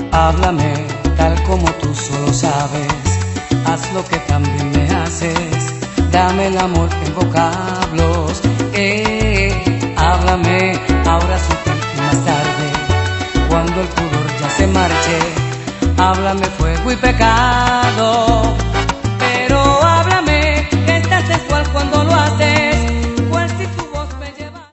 Háblame tal como tú solo sabes, haz lo que también me haces, dame el amor en vocablos. Háblame ahora sutil y más tarde, cuando el pudor ya se marche, háblame fuego y pecado.